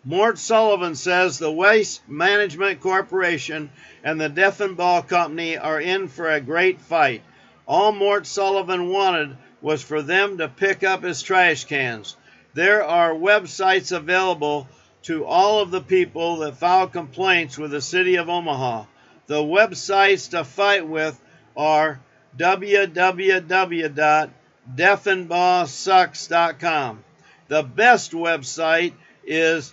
Mort Sullivan says the Waste Management Corporation and the Deffenbaugh Company are in for a great fight. All Mort Sullivan wanted was for them to pick up his trash cans. There are websites available to all of the people that filed complaints with the city of Omaha. The websites to fight with are www.deffenbaughsucks.com. The best website is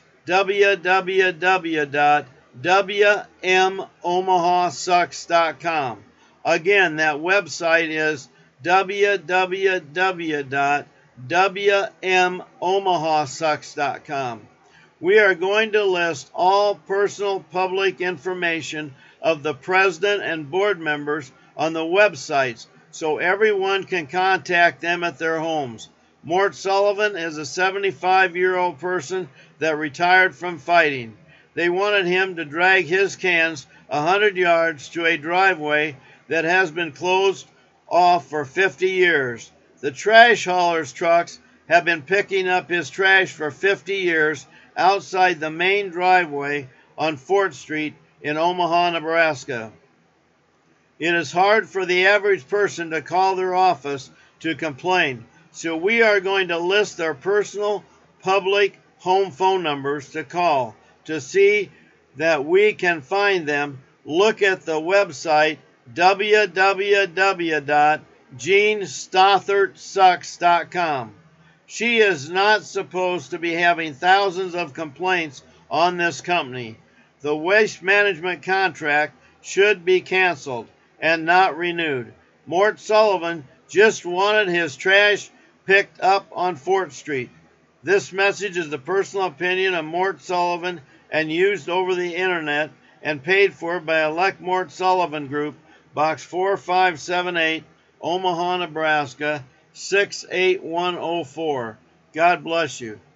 www.wmomahasucks.com. Again, that website is www.wmomahasucks.com. We are going to list all personal public information of the president and board members on the websites so everyone can contact them at their homes. Mort Sullivan is a 75-year-old person that retired from fighting. They wanted him to drag his cans 100 yards to a driveway that has been closed off for 50 years. The trash haulers' trucks have been picking up his trash for 50 years outside the main driveway on Fort Street in Omaha, Nebraska. It is hard for the average person to call their office to complain, so we are going to list their personal public home phone numbers to call. To see that we can find them, look at the website www.jeanstothartsucks.com. She is not supposed to be having thousands of complaints on this company. The waste management contract should be canceled and not renewed. Mort Sullivan just wanted his trash picked up on Fort Street. This message is the personal opinion of Mort Sullivan and used over the internet and paid for by Elect Mort Sullivan Group, Box 4578, Omaha, Nebraska 68104. God bless you.